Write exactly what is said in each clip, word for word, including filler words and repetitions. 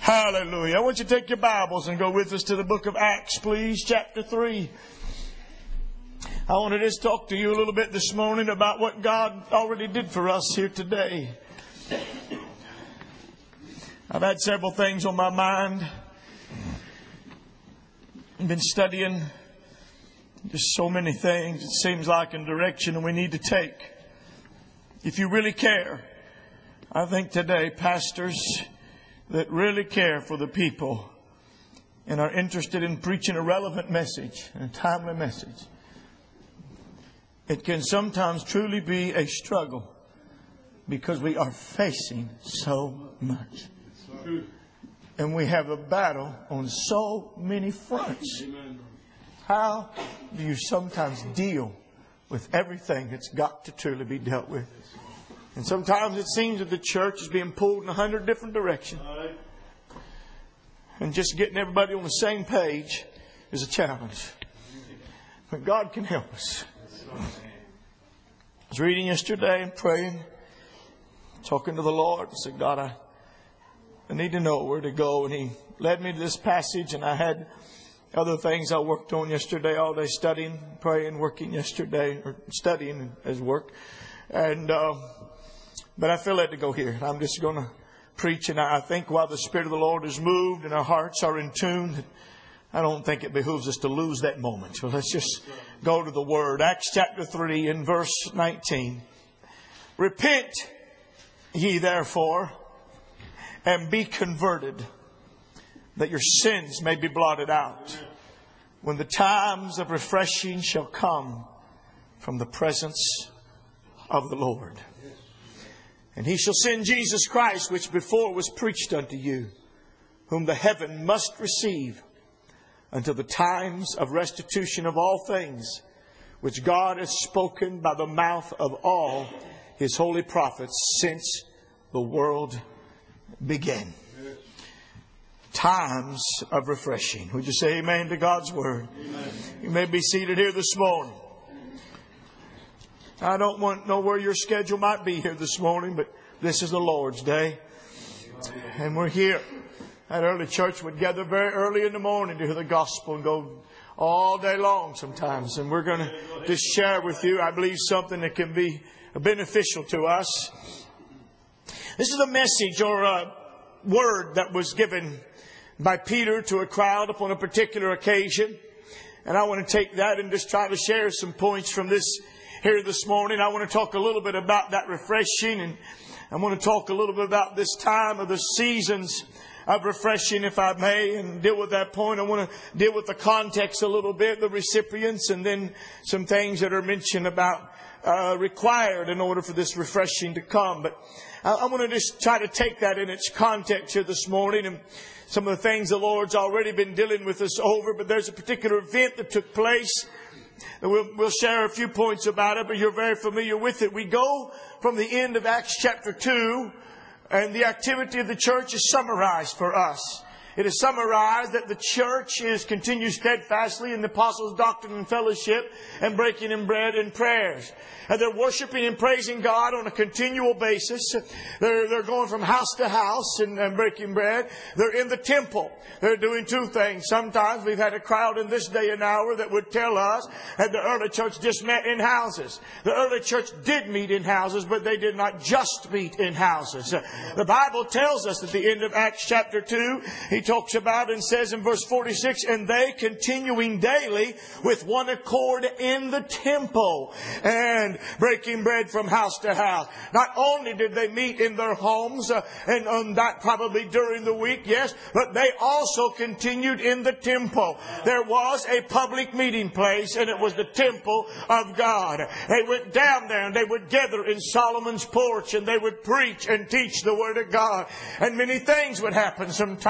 Hallelujah. I want you to take your Bibles and go with us to the book of Acts, please, chapter three. I want to just talk to you a little bit this morning about what God already did for us here today. I've had several things on my mind. I've been studying just so many things, it seems like, in direction we need to take. If you really care, I think today, pastors that really care for the people and are interested in preaching a relevant message, a timely message, it can sometimes truly be a struggle because we are facing so much. And we have a battle on so many fronts. How do you sometimes deal with everything that's got to truly be dealt with? And sometimes it seems that the church is being pulled in a hundred different directions. And just getting everybody on the same page is a challenge. But God can help us. I was reading yesterday and praying, talking to the Lord. I said, God, I, I need to know where to go. And He led me to this passage, and I had other things I worked on yesterday all day, studying, praying, working yesterday, or studying as work. And... Uh, But I feel led to go here. I'm just going to preach. And I think while the Spirit of the Lord is moved and our hearts are in tune, I don't think it behooves us to lose that moment. So let's just go to the Word. Acts chapter three and verse nineteen. Repent ye therefore and be converted, that your sins may be blotted out, when the times of refreshing shall come from the presence of the Lord. And He shall send Jesus Christ, which before was preached unto you, whom the heaven must receive until the times of restitution of all things, which God has spoken by the mouth of all His holy prophets since the world began. Times of refreshing. Would you say amen to God's Word? Amen. You may be seated here this morning. I don't want to know where your schedule might be here this morning, but this is the Lord's day. And we're here. That early church would gather very early in the morning to hear the gospel and go all day long sometimes. And we're going to just share with you, I believe, something that can be beneficial to us. This is a message or a word that was given by Peter to a crowd upon a particular occasion. And I want to take that and just try to share some points from this here this morning. I want to talk a little bit about that refreshing, and I want to talk a little bit about this time of the seasons of refreshing, if I may, and deal with that point. I want to deal with the context a little bit, the recipients, and then some things that are mentioned about uh, required in order for this refreshing to come. But I, I want to just try to take that in its context here this morning, and some of the things the Lord's already been dealing with us over. But there's a particular event that took place. We'll, we'll share a few points about it, but you're very familiar with it. We go from the end of Acts chapter two, and the activity of the church is summarized for us. It is summarized that the church is continued steadfastly in the apostles' doctrine and fellowship and breaking in bread and prayers. And they're worshiping and praising God on a continual basis. They're, they're going from house to house and, and breaking bread. They're in the temple. They're doing two things. Sometimes we've had a crowd in this day and hour that would tell us that the early church just met in houses. The early church did meet in houses, but they did not just meet in houses. The Bible tells us at the end of Acts chapter two, He talks about and says in verse forty-six, and they continuing daily with one accord in the temple and breaking bread from house to house. Not only did they meet in their homes, uh, and on that probably during the week, yes, but they also continued in the temple. There was a public meeting place, and it was the temple of God. They went down there and they would gather in Solomon's porch, and they would preach and teach the Word of God. And many things would happen sometimes.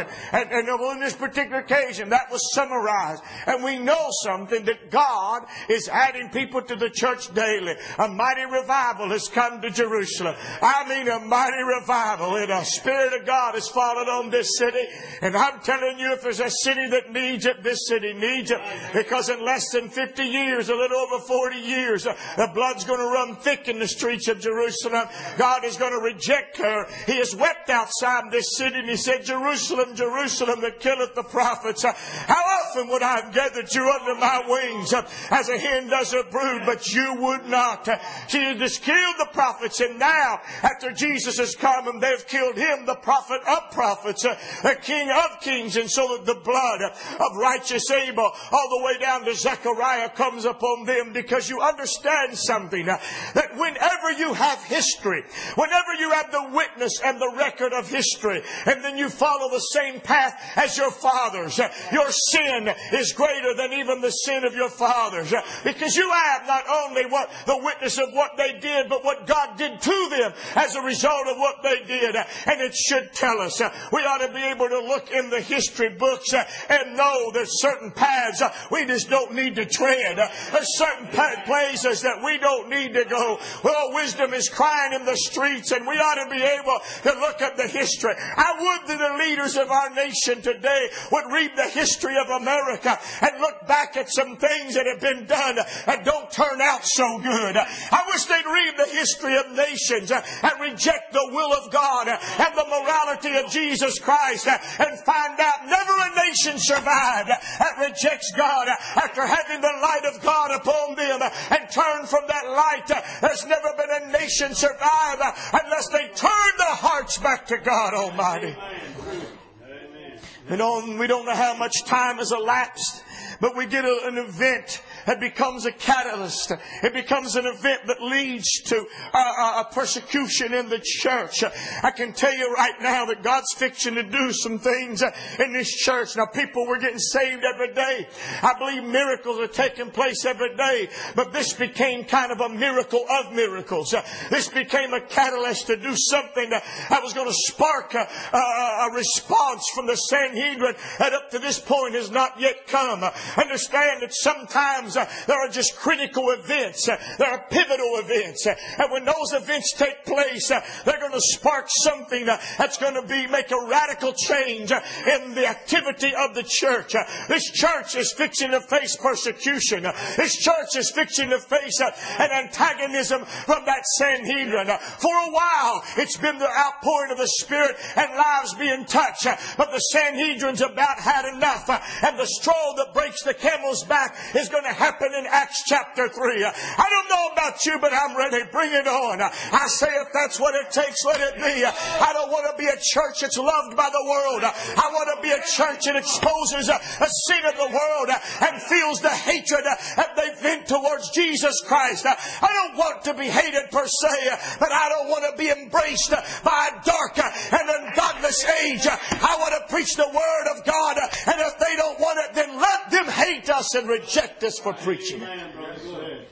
And, and, and on this particular occasion, that was summarized. And we know something, that God is adding people to the church daily. A mighty revival has come to Jerusalem. I mean a mighty revival. And the Spirit of God has fallen on this city. And I'm telling you, if there's a city that needs it, this city needs it. Because in less than fifty years, a little over forty years, the blood's going to run thick in the streets of Jerusalem. God is going to reject her. He has wept outside this city and He said, Jerusalem, Jerusalem that killeth the prophets. How often would I have gathered you under my wings as a hen does her brood, but you would not. She has killed the prophets, and now, after Jesus has come and they've killed Him, the prophet of prophets, the King of kings, and so that the blood of righteous Abel all the way down to Zechariah comes upon them, because you understand something, that whenever you have history, whenever you have the witness and the record of history, and then you follow the same path as your fathers, your sin is greater than even the sin of your fathers, because you have not only what the witness of what they did, but what God did to them as a result of what they did. And it should tell us, we ought to be able to look in the history books and know there's certain paths we just don't need to tread. There's certain places that we don't need to go. Well, wisdom is crying in the streets, and we ought to be able to look at the history. I would that the leaders of our nation today would read the history of America and look back at some things that have been done that don't turn out so good. I wish they'd read the history of nations and reject the will of God and the morality of Jesus Christ and find out never a nation survived that rejects God after having the light of God upon them and turn from that light. There's never been a nation survive unless they turn their hearts back to God Almighty. We don't, we don't know how much time has elapsed, but we get a, an event that becomes a catalyst. It becomes an event that leads to a, a persecution in the church. I can tell you right now that God's fixing to do some things in this church. Now, people were getting saved every day. I believe miracles are taking place every day. But this became kind of a miracle of miracles. This became a catalyst to do something that was going to spark a, a, a response from the Sanhedrin that up to this point has not yet come. Understand that sometimes Uh, there are just critical events. Uh, there are pivotal events. Uh, and when those events take place, uh, they're going to spark something uh, that's going to be make a radical change uh, in the activity of the church. Uh, this church is fixing to face persecution. Uh, this church is fixing to face uh, an antagonism from that Sanhedrin. Uh, for a while, it's been the outpouring of the Spirit and lives being touched. Uh, but the Sanhedrin's about had enough. Uh, and the straw that breaks the camel's back is going to happen in Acts chapter three. I don't know about you, but I'm ready. Bring it on. I say if that's what it takes, let it be. I don't want to be a church that's loved by the world. I want to be a church that exposes the sin of the world and feels the hatred that they vent towards Jesus Christ. I don't want to be hated per se, but I don't want to be embraced by a dark and ungodless age. I want to preach the Word of God, and if they don't want it, then let them hate us and reject us for preaching it.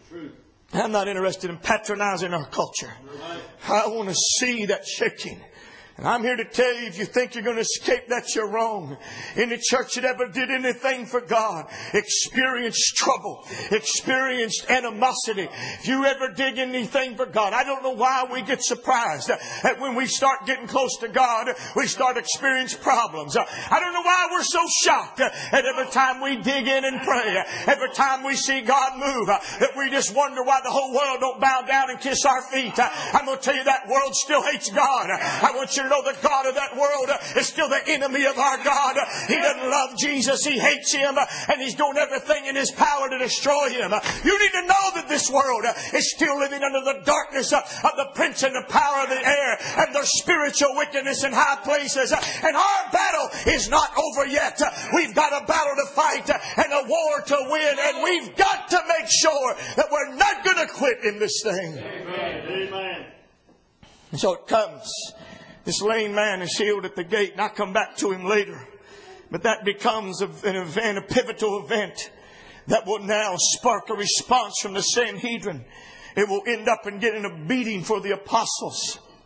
I'm not interested in patronizing our culture. I want to see that shaking. And I'm here to tell you, if you think you're going to escape that, you're wrong. Any church that ever did anything for God experienced trouble, experienced animosity. If you ever did anything for God, I don't know why we get surprised that when we start getting close to God, we start experiencing problems. I don't know why we're so shocked that every time we dig in and pray, every time we see God move, that we just wonder why the whole world don't bow down and kiss our feet. I'm going to tell you, that world still hates God. I want you to know the God of that world is still the enemy of our God. He doesn't love Jesus. He hates Him, and he's doing everything in his power to destroy Him. You need to know that this world is still living under the darkness of the prince and the power of the air and their spiritual wickedness in high places. And our battle is not over yet. We've got a battle to fight and a war to win, and we've got to make sure that we're not going to quit in this thing. Amen. Amen. And so it comes. This lame man is healed at the gate, and I'll come back to him later. But that becomes an event, a pivotal event that will now spark a response from the Sanhedrin. It will end up in getting a beating for the apostles.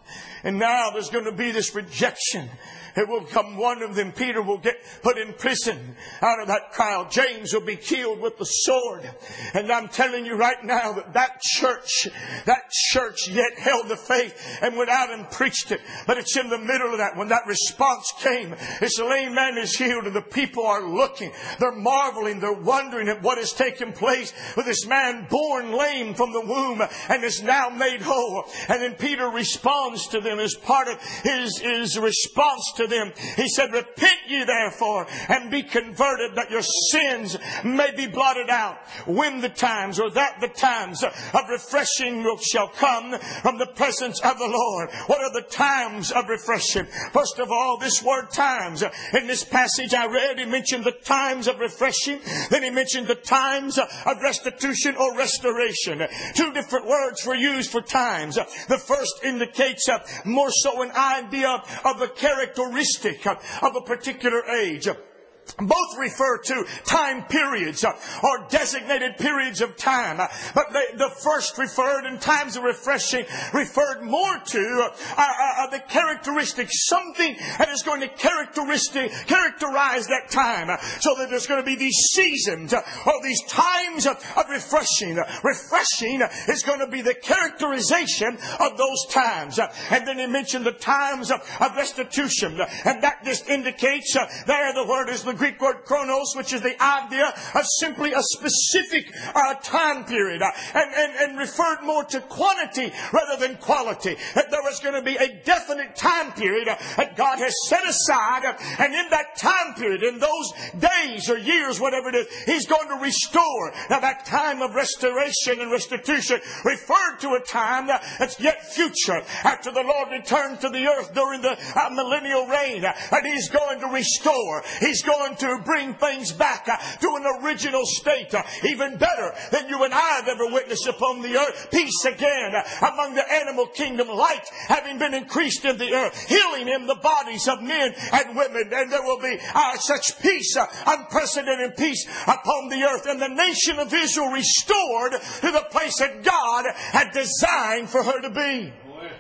And now there's going to be this rejection. It will come, one of them, Peter, will get put in prison out of that crowd. James will be killed with the sword. And I'm telling you right now that that church, that church yet held the faith and went out and preached it. But it's in the middle of that, when that response came, it's the lame man is healed and the people are looking. They're marveling. They're wondering at what has taken place with this man born lame from the womb and is now made whole. And then Peter responds to them as part of his, his response to them. He said, repent ye therefore and be converted, that your sins may be blotted out, when the times, or that the times of refreshing shall come from the presence of the Lord. What are the times of refreshing? First of all, this word times. In this passage I read, he mentioned the times of refreshing. Then he mentioned the times of restitution or restoration. Two different words were used for times. The first indicates more so an idea of a characteristic of a particular age. Both refer to time periods or designated periods of time. But the, the first referred, in times of refreshing, referred more to uh, uh, the characteristics, something that is going to characteristic, characterize that time. So that there's going to be these seasons or these times of refreshing. Refreshing is going to be the characterization of those times. And then he mentioned the times of restitution. And that just indicates, uh, there the word is the Greek word chronos, which is the idea of simply a specific uh, time period, uh, and, and, and referred more to quantity rather than quality. That there was going to be a definite time period uh, that God has set aside, uh, and in that time period, in those days or years, whatever it is, He's going to restore. Now that time of restoration and restitution referred to a time uh, that's yet future, after the Lord returns to the earth during the uh, millennial reign, uh, and He's going to restore. He's going to bring things back uh, to an original state, uh, even better than you and I have ever witnessed upon the earth. Peace again uh, among the animal kingdom, light having been increased in the earth, healing in the bodies of men and women, and there will be uh, such peace, uh, unprecedented peace upon the earth, and the nation of Israel restored to the place that God had designed for her to be.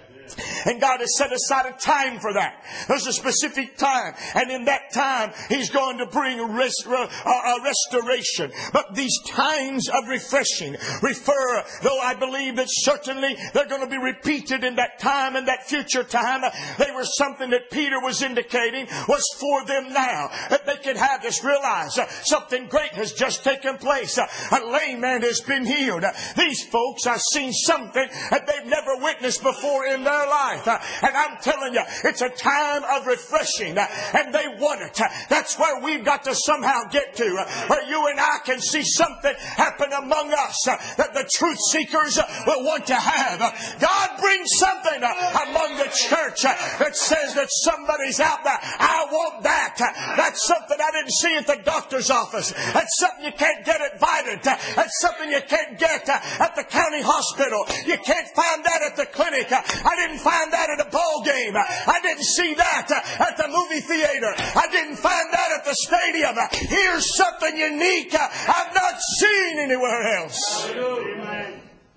And God has set aside a time for that. There's a specific time. And in that time, He's going to bring rest, uh, uh, restoration. But these times of refreshing refer, though I believe that certainly they're going to be repeated in that time and that future time. They were something that Peter was indicating was for them now. That they could have this, realize uh, something great has just taken place. Uh, a lame man has been healed. Uh, these folks have seen something that they've never witnessed before in their life. Uh, and I'm telling you, it's a time of refreshing, uh, and they want it. Uh, that's where we've got to somehow get to, uh, where you and I can see something happen among us uh, that the truth seekers uh, will want to have. Uh, God brings something uh, among the church uh, that says that somebody's out there. I want that. Uh, that's something I didn't see at the doctor's office. That's something you can't get at Vidant. Uh, that's something you can't get uh, at the county hospital. You can't find that at the clinic. Uh, I didn't find that at a ball game. I didn't see that at the movie theater. I didn't find that at the stadium. Here's something unique I've not seen anywhere else. Amen.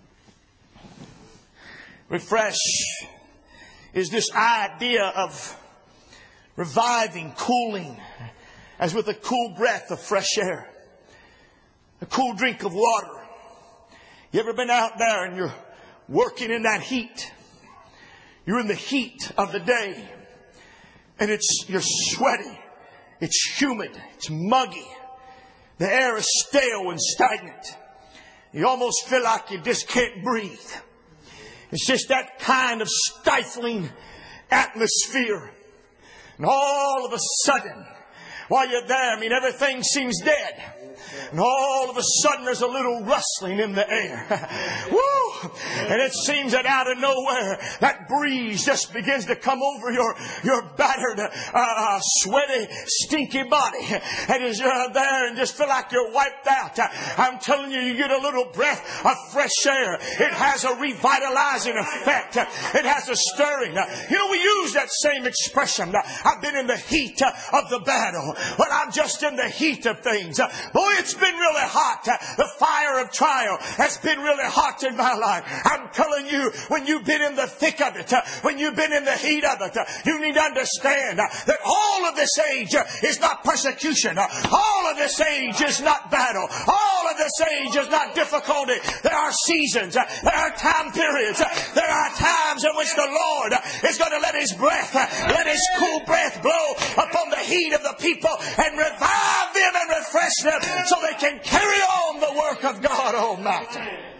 Refresh is this idea of reviving, cooling, as with a cool breath of fresh air, a cool drink of water. You ever been out there and you're working in that heat? You're in the heat of the day, and it's you're sweaty, it's humid, it's muggy. The air is stale and stagnant. You almost feel like you just can't breathe. It's just that kind of stifling atmosphere. And all of a sudden, while you're there, I mean, everything seems dead. And all of a sudden there's a little rustling in the air. Woo! And it seems that out of nowhere, that breeze just begins to come over your, your battered, uh, sweaty, stinky body. And as you're there and just feel like you're wiped out, I'm telling you, you get a little breath of fresh air. It has a revitalizing effect. It has a stirring. You know, we use that same expression. I've been in the heat of the battle. But I'm just in the heat of things. Boy, it's been really hot. The fire of trial has been really hot in my life. I'm telling you, when you've been in the thick of it, when you've been in the heat of it, you need to understand that all of this age is not persecution. All of this age is not battle. All of this age is not difficulty. There are seasons. There are time periods. There are times in which the Lord is going to let His breath, let His cool breath blow upon the heat of the people and revive them and refresh them so they can carry on the work of God Almighty.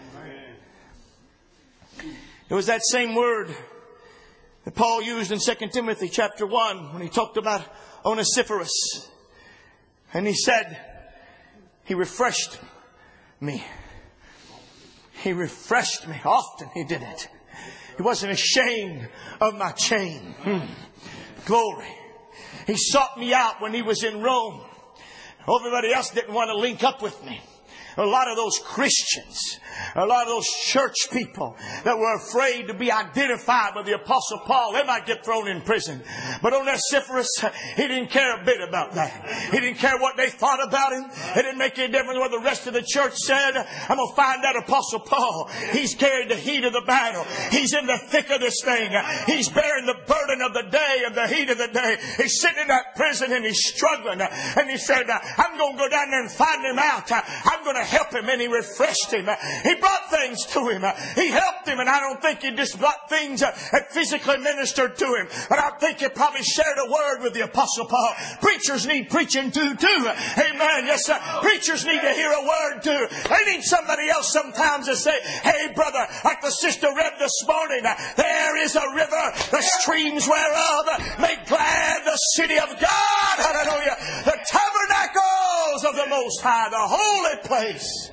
It was that same word that Paul used in Second Timothy chapter one when he talked about Onesiphorus. And he said, he refreshed me. He refreshed me. Often he did it. He wasn't ashamed of my chain. Hmm. Glory. He sought me out when he was in Rome. Everybody else didn't want to link up with me. A lot of those Christians, a lot of those church people that were afraid to be identified with the Apostle Paul, they might get thrown in prison. But Onesiphorus, he didn't care a bit about that. He didn't care what they thought about him. It didn't make any difference what the rest of the church said. I'm going to find that Apostle Paul. He's carried the heat of the battle. He's in the thick of this thing. He's bearing the burden of the day and the heat of the day. He's sitting in that prison and he's struggling. And he said, I'm going to go down there and find him out. I'm going to help him. And he refreshed him. He brought things to him. He helped him. And I don't think he just brought things that physically ministered to him. But I think he probably shared a word with the Apostle Paul. Preachers need preaching to too. Amen. Yes, sir. Preachers need to hear a word too. They need somebody else sometimes to say, hey brother, like the sister read this morning, there is a river, the streams whereof make glad the city of God. Hallelujah. The tabernacles of the Most High, the holy place.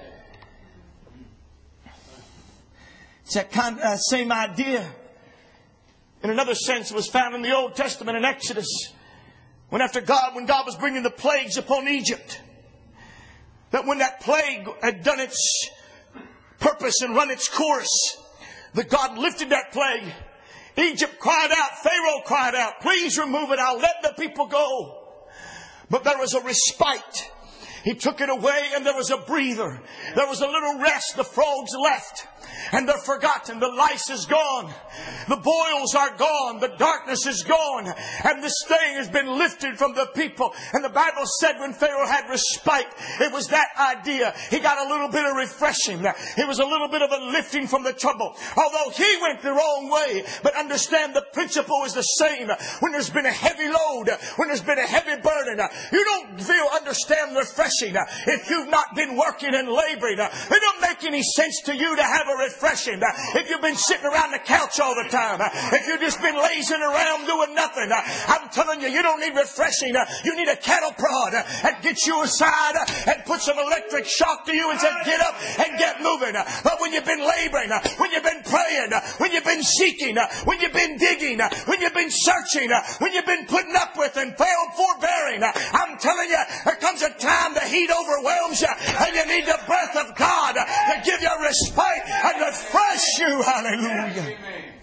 It's that kind, uh, same idea. In another sense, it was found in the Old Testament in Exodus. When after God, when God was bringing the plagues upon Egypt, that when that plague had done its purpose and run its course, that God lifted that plague. Egypt cried out, Pharaoh cried out, please remove it, I'll let the people go. But there was a respite. He took it away and there was a breather. There was a little rest. The frogs left. And they're forgotten. The lice is gone. The boils are gone. The darkness is gone. And this thing has been lifted from the people. And the Bible said when Pharaoh had respite, it was that idea. He got a little bit of refreshing. It was a little bit of a lifting from the trouble. Although he went the wrong way. But understand the principle is the same. When there's been a heavy load, when there's been a heavy burden, you don't feel, understand the refreshing if you've not been working and laboring. It don't make any sense to you to have a refreshing if you've been sitting around the couch all the time. If you've just been lazing around doing nothing. I'm telling you, you don't need refreshing. You need a cattle prod that gets you aside and puts some electric shock to you and says, get up and get moving. But when you've been laboring, when you've been praying, when you've been seeking, when you've been digging, when you've been searching, when you've been putting up with and failed forbearing, I'm telling you, there comes a time the heat overwhelms you and you need the breath of God to give you respite and refresh you. Hallelujah.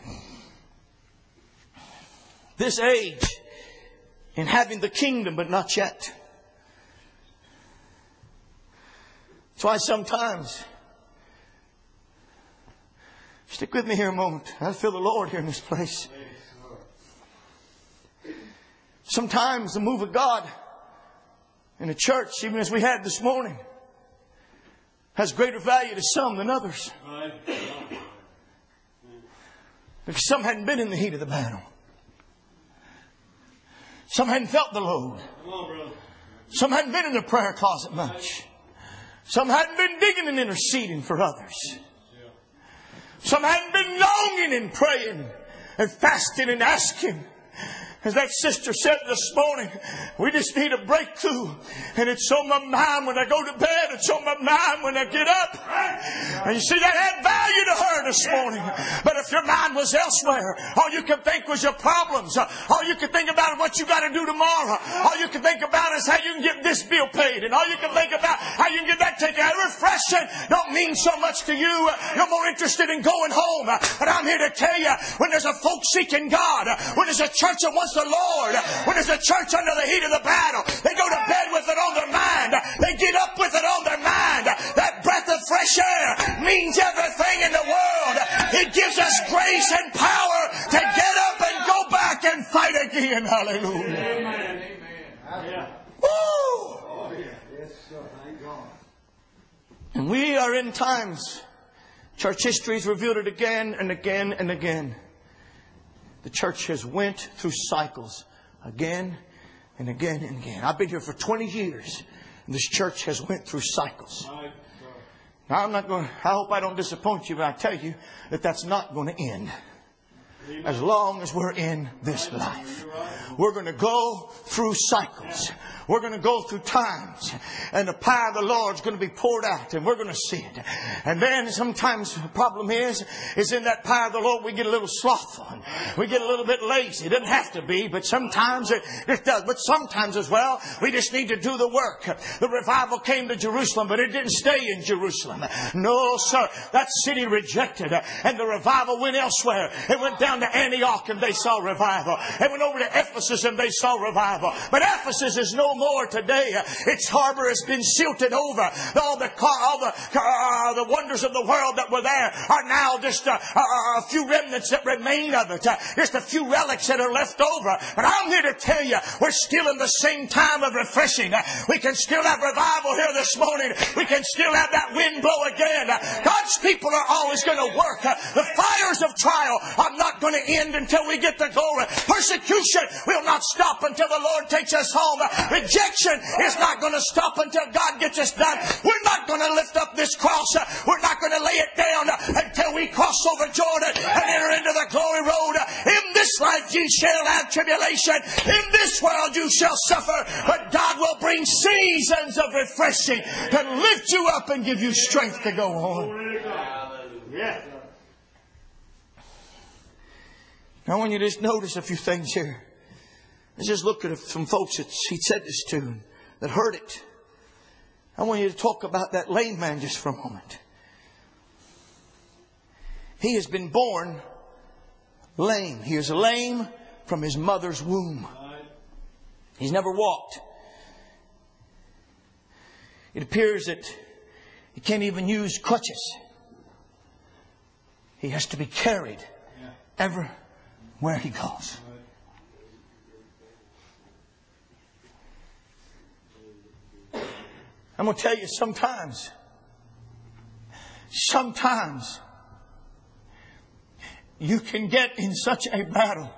This age in having the kingdom but not yet. That's why sometimes, stick with me here a moment. I feel the Lord here in this place. Sometimes the move of God in a church, even as we had this morning, has greater value to some than others. Because some hadn't been in the heat of the battle. Some hadn't felt the load. Some hadn't been in the prayer closet much. Some hadn't been digging and interceding for others. Some hadn't been longing and praying and fasting and asking. As that sister said this morning, we just need a breakthrough. And it's on my mind when I go to bed. It's on my mind when I get up. And you see, that had value to her this morning. But if your mind was elsewhere, all you could think was your problems. All you could think about is what you got to do tomorrow. All you could think about is how you can get this bill paid. And all you can think about how you can get that taken out. Refreshing don't mean so much to you. You're more interested in going home. But I'm here to tell you, when there's a folk seeking God, when there's a church that wants the Lord, when there's a church under the heat of the battle, they go to bed with it on their mind. They get up with it on means everything in the world. It gives us grace and power to get up and go back and fight again. Hallelujah. Amen. Amen. Woo! And we are in times, church history has revealed it again and again and again. The church has went through cycles again and again and again. I've been here for twenty years, and this church has went through cycles. Now, I'm not going. I hope I don't disappoint you, but I tell you that that's not going to end. As long as we're in this life, we're going to go through cycles. We're going to go through times, and the power of the Lord's going to be poured out, and we're going to see it. And then sometimes the problem is, is in that power of the Lord we get a little slothful. We get a little bit lazy. It doesn't have to be, but sometimes it, it does. But sometimes as well, we just need to do the work. The revival came to Jerusalem, but it didn't stay in Jerusalem. No, sir. That city rejected, and the revival went elsewhere. It went down to Antioch, and they saw revival. It went over to Ephesus, and they saw revival. But Ephesus is no more today. Its harbor has been silted over. All the all the uh, the wonders of the world that were there are now just uh, uh, a few remnants that remain of it. Uh, just a few relics that are left over. But I'm here to tell you, we're still in the same time of refreshing. Uh, we can still have revival here this morning. We can still have that wind blow again. Uh, God's people are always going to work. Uh, the fires of trial are not going to end until we get the glory. Persecution will not stop until the Lord takes us home. Uh, Rejection is not going to stop until God gets us done. We're not going to lift up this cross. We're not going to lay it down until we cross over Jordan and enter into the glory road. In this life you shall have tribulation. In this world you shall suffer. But God will bring seasons of refreshing to lift you up and give you strength to go on. Now I want you to just notice a few things here. Let's just look at some folks that he said this to that heard it. I want you to talk about that lame man just for a moment. He has been born lame. He is lame from his mother's womb. He's never walked. It appears that he can't even use crutches. He has to be carried everywhere he goes. I'm going to tell you sometimes, sometimes you can get in such a battle.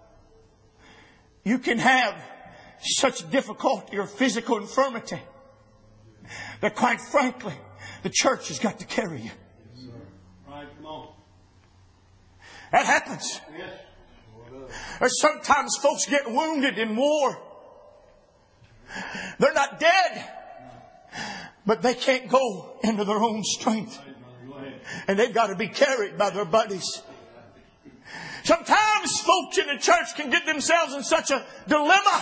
You can have such difficulty or physical infirmity that quite frankly, the church has got to carry you. Yes, right, come on. That happens. Yes. Or sometimes folks get wounded in war. They're not dead. But they can't go into their own strength. And they've got to be carried by their buddies. Sometimes folks in the church can get themselves in such a dilemma.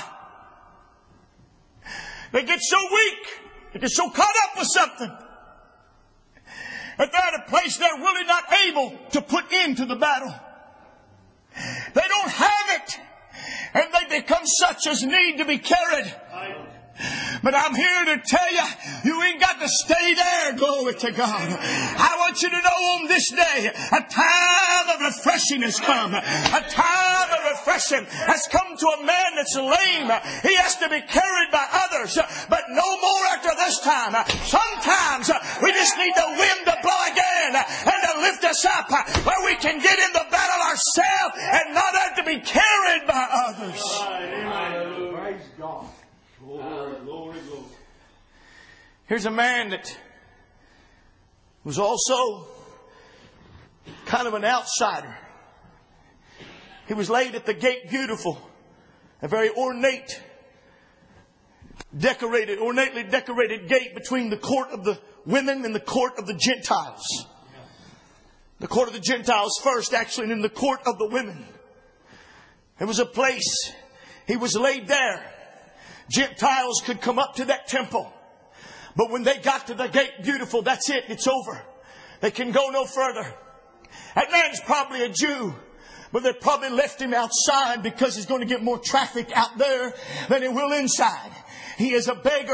They get so weak. They get so caught up with something. That they're at a place they're really not able to put into the battle. They don't have it. And they become such as need to be carried. But I'm here to tell you, you ain't got to stay there. Glory to God. I want you to know on this day, a time of refreshing has come. A time of refreshing has come to a man that's lame. He has to be carried by others, but no more after this time. Sometimes we just need the wind to blow again and to lift us up where we can get in the battle ourselves and not have to be carried by others. Praise God. Glory, glory, glory. Here's a man that was also kind of an outsider. He was laid at the gate beautiful, a very ornate, decorated, ornately decorated gate between the court of the women and the court of the Gentiles. The court of the Gentiles first, actually, and then the court of the women. It was a place. He was laid there. Gentiles could come up to that temple. But when they got to the gate beautiful, that's it. It's over. They can go no further. That man's probably a Jew. But they probably left him outside because he's going to get more traffic out there than he will inside. He is a beggar.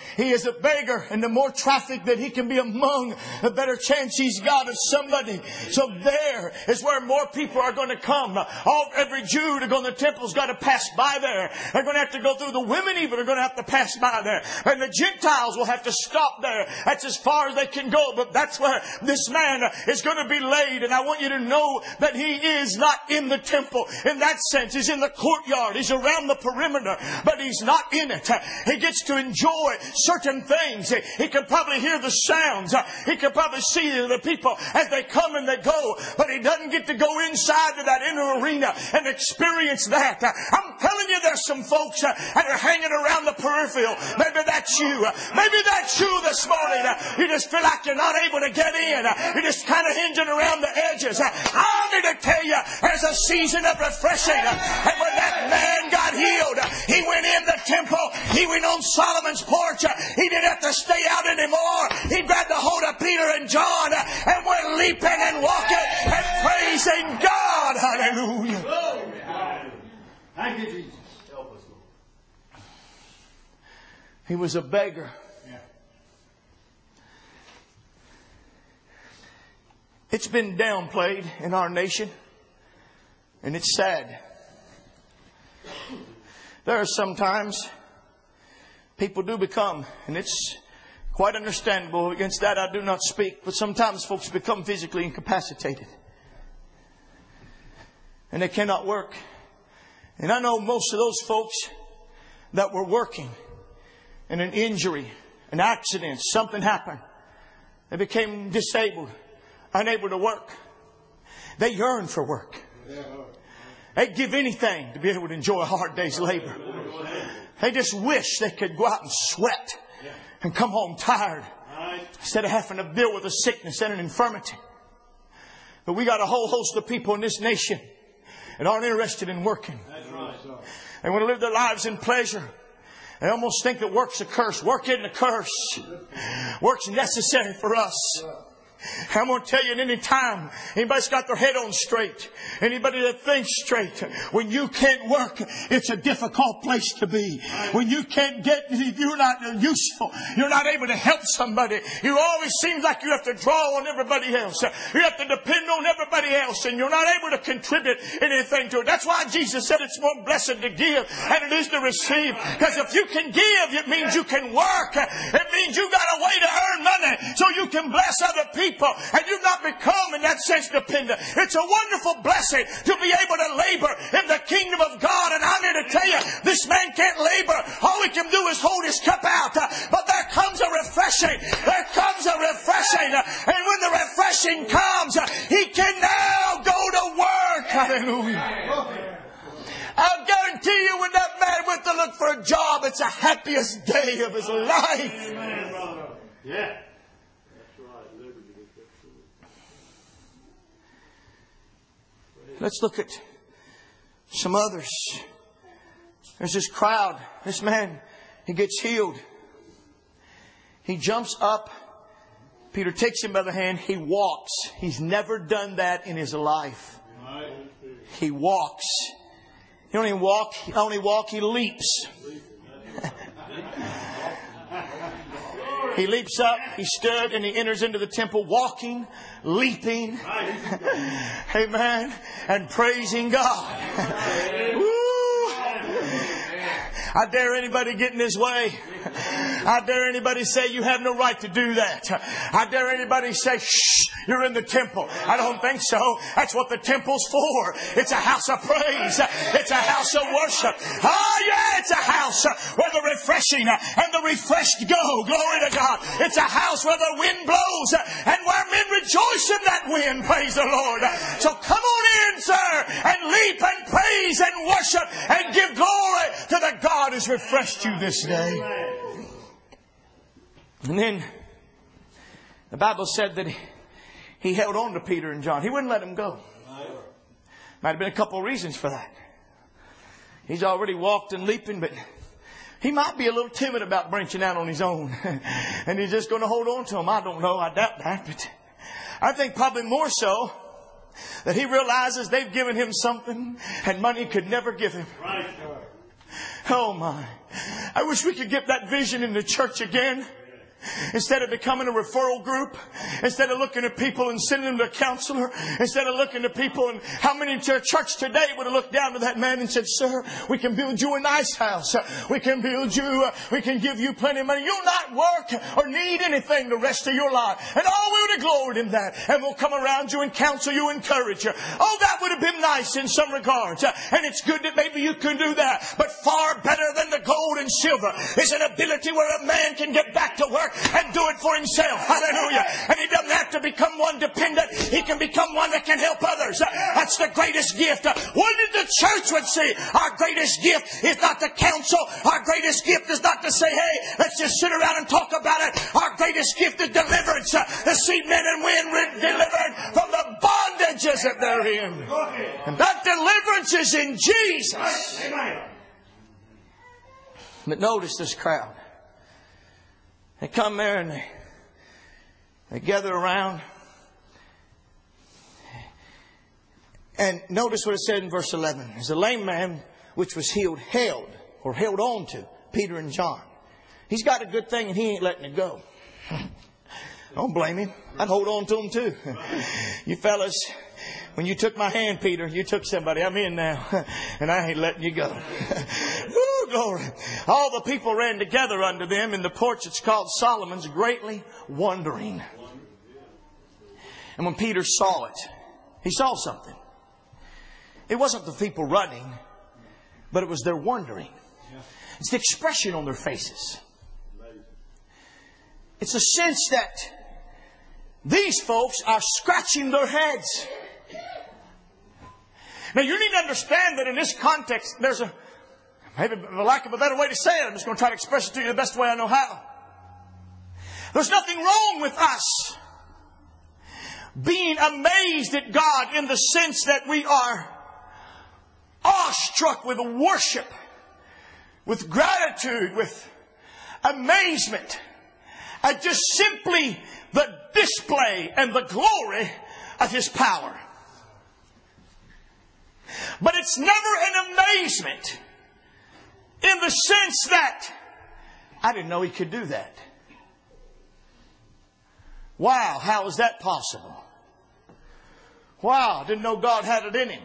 he is a beggar, and the more traffic that he can be among, the better chance he's got of somebody. So there is where more people are going to come. All every Jew to go in the temple's got to pass by there. They're going to have to go through. The women even are going to have to pass by there, and the Gentiles will have to stop there. That's as far as they can go. But that's where this man is going to be laid. And I want you to know that he is not in the temple in that sense. He's in the courtyard. He's around the perimeter, but he's not in it. He gets to enjoy certain things. He can probably hear the sounds. He can probably see the people as they come and they go, but he doesn't get to go inside to that inner arena and experience that. I'm telling you, there's some folks that are hanging around the peripheral. Maybe that's you. Maybe that's you this morning. You just feel like you're not able to get in. You're just kind of hinging around the edges. I need to tell you, there's a season of refreshing. And when that man got healed, he went in the temple. He went on Solomon's porch. He didn't have to stay out anymore. He grabbed a hold of Peter and John and went leaping and walking and praising God. Hallelujah. Thank you, Jesus. Help us, Lord. He was a beggar. It's been downplayed in our nation, and it's sad. There are sometimes people do become, and it's quite understandable. Against that I do not speak, but sometimes folks become physically incapacitated, and they cannot work. And I know most of those folks that were working, and an injury, an accident, something happened. They became disabled, unable to work. They yearn for work. They'd give anything to be able to enjoy a hard day's labor. They just wish they could go out and sweat and come home tired instead of having to deal with a sickness and an infirmity. But we got a whole host of people in this nation that aren't interested in working. They want to live their lives in pleasure. They almost think that work's a curse. Work isn't a curse. Work's necessary for us. I'm going to tell you, at any time anybody's got their head on straight, anybody that thinks straight, when you can't work, it's a difficult place to be. When you can't get, if you're not useful, you're not able to help somebody. You always seems like you have to draw on everybody else. You have to depend on everybody else, and you're not able to contribute anything to it. That's why Jesus said it's more blessed to give than it is to receive. Because if you can give, it means you can work. It means you got a way to earn money so you can bless other people. And you've not become, in that sense, dependent. It's a wonderful blessing to be able to labor in the kingdom of God. And I'm here to tell you, this man can't labor. All he can do is hold his cup out. But there comes a refreshing. There comes a refreshing. And when the refreshing comes, he can now go to work. Hallelujah. I'll guarantee you, when that man went to look for a job, it's the happiest day of his life. Yeah. Let's look at some others. There's this crowd. This man, he gets healed. He jumps up. Peter takes him by the hand. He walks. He's never done that in his life. He walks. He don't even walk. He only walk. He leaps. He leaps up, he stood, and he enters into the temple walking, leaping, amen, and praising God. Woo! I dare anybody get in his way. I dare anybody say you have no right to do that. I dare anybody say, shh, you're in the temple. I don't think so. That's what the temple's for. It's a house of praise. It's a house of worship. Oh yeah, it's a house where the refreshing and the refreshed go. Glory to God. It's a house where the wind blows and where men rejoice in that wind. Praise the Lord. So come on in, sir, and leap and praise and worship and give glory to the God who's refreshed you this day. And then the Bible said that he, he held on to Peter and John. He wouldn't let them go. Might have been a couple of reasons for that. He's already walked and leaping, but he might be a little timid about branching out on his own. And he's just going to hold on to them. I don't know. I doubt that. But I think probably more so that he realizes they've given him something and money could never give him. Oh my. I wish we could get that vision in the church again. Instead of becoming a referral group, instead of looking at people and sending them to a counselor, instead of looking at people and how many in church today would have looked down to that man and said, sir, we can build you a nice house. We can build you, uh, we can give you plenty of money. You'll not work or need anything the rest of your life. And all we would have gloried in that. And we'll come around you and counsel you, encourage you. Oh, that would have been nice in some regards. Uh, and it's good that maybe you can do that. But far better than the gold and silver is an ability where a man can get back to work and do it for himself. Hallelujah. And he doesn't have to become one dependent. He can become one that can help others. That's the greatest gift. What did the church would see? Our greatest gift is not to counsel. Our greatest gift is not to say, hey, let's just sit around and talk about it. Our greatest gift is deliverance. To see men and women delivered from the bondages that they're in. And that deliverance is in Jesus. But notice this crowd. They come there and they, they gather around. And notice what it said in verse eleven. There's a lame man which was healed, held, or held on to, Peter and John. He's got a good thing and he ain't letting it go. Don't blame him. I'd hold on to him too. You fellas, when you took my hand, Peter, you took somebody. I'm in now. And I ain't letting you go. Woo, glory. All the people ran together unto them in the porch that's called Solomon's, greatly wondering. And when Peter saw it, he saw something. It wasn't the people running, but it was their wondering. It's the expression on their faces. It's a sense that these folks are scratching their heads. Now you need to understand that in this context, there's a, maybe for lack of a better way to say it, I'm just going to try to express it to you the best way I know how. There's nothing wrong with us being amazed at God in the sense that we are awestruck with worship, with gratitude, with amazement at just simply the display and the glory of His power. But it's never an amazement in the sense that I didn't know He could do that. Wow, how is that possible? Wow, didn't know God had it in Him.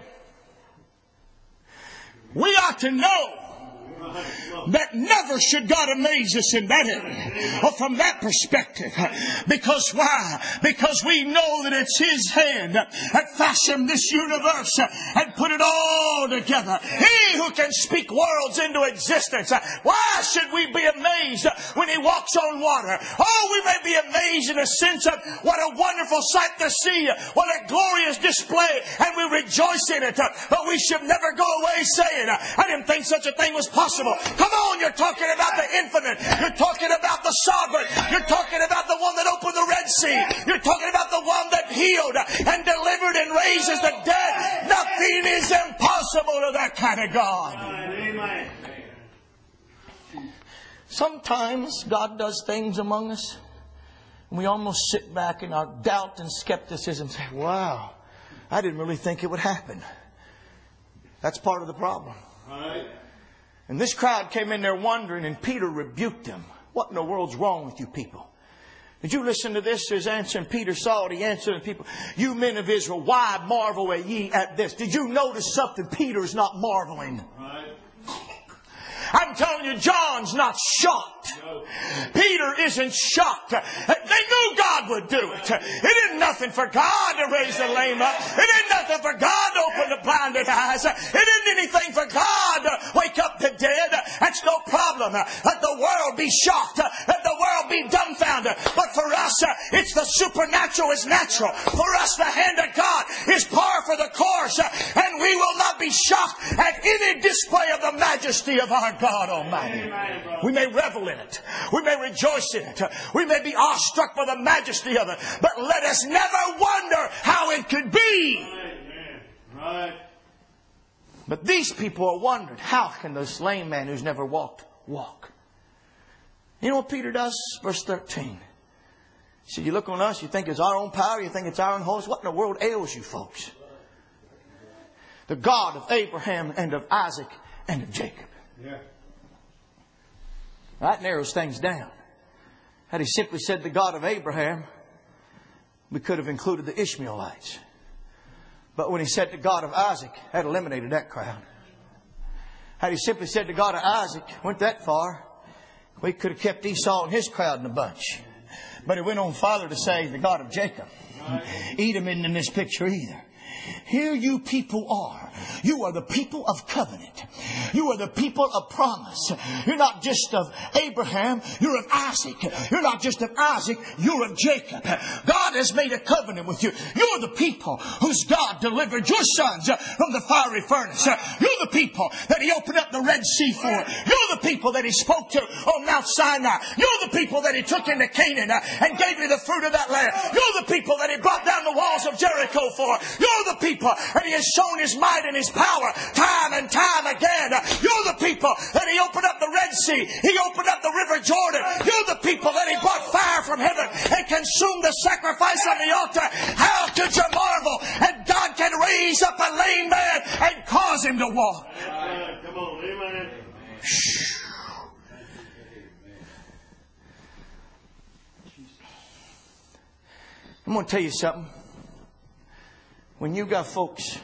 We ought to know that never should God amaze us in that area or from that perspective. Because why? Because we know that it's His hand that fashioned this universe and put it all together. He who can speak worlds into existence. Why should we be amazed when He walks on water? Oh, we may be amazed in a sense of what a wonderful sight to see, what a glorious display, and we rejoice in it. But we should never go away saying, I didn't think such a thing was possible. Come on, you're talking about the infinite. You're talking about the sovereign. You're talking about the one that opened the Red Sea. You're talking about the one that healed and delivered and raises the dead. Nothing is impossible to that kind of God. Amen. Sometimes God does things among us and we almost sit back in our doubt and skepticism and say, wow, I didn't really think it would happen. That's part of the problem. Right. And this crowd came in there wondering, and Peter rebuked them. What in the world's wrong with you people? Did you listen to this? His answer, and Peter saw it. He answered the people, you men of Israel, why marvel ye at this? Did you notice something? Peter's not marveling. Right. I'm telling you, John's not shocked. No. Peter isn't shocked. They knew God would do it. It isn't nothing for God to raise the lame up. It isn't nothing for God to open the blinded eyes. It isn't anything for God to wake up the dead. That's no problem. Let the world be shocked. Let the world be dumbfounded. But for us, it's the supernatural is natural. For us, the hand of God is par for the course. And we will not be shocked at any display of the majesty of our God Almighty. We may revel in it. We may rejoice in it. We may be awestruck by the majesty of it. But let us never wonder how it could be. Right. But these people are wondering, how can this lame man who's never walked, walk? You know what Peter does? Verse thirteen. He said, you look on us, you think it's our own power, you think it's our own holiness. What in the world ails you folks? The God of Abraham and of Isaac and of Jacob. Yeah. That narrows things down. Had he simply said the God of Abraham, we could have included the Ishmaelites. But when he said the God of Isaac, that eliminated that crowd. Had he simply said the God of Isaac, went that far, we could have kept Esau and his crowd in a bunch. But he went on farther to say the God of Jacob. Edom isn't in this picture either. Here you people are. You are the people of covenant. You are the people of promise. You're not just of Abraham. You're of Isaac. You're not just of Isaac. You're of Jacob. God has made a covenant with you. You're the people whose God delivered your sons from the fiery furnace. You're the people that He opened up the Red Sea for. You're the people that He spoke to on Mount Sinai. You're the people that He took into Canaan and gave you the fruit of that land. You're the people that He brought down the walls of Jericho for. You're the people that He has shown His might and His power time and time again. You're the people that He opened up the Red Sea. He opened up the River Jordan. You're the people that He brought fire from heaven and consumed the sacrifice on the altar. How could you marvel? And God can raise up a lame man and cause him to walk. Amen. Come on, amen. I'm going to tell you something. When you got folks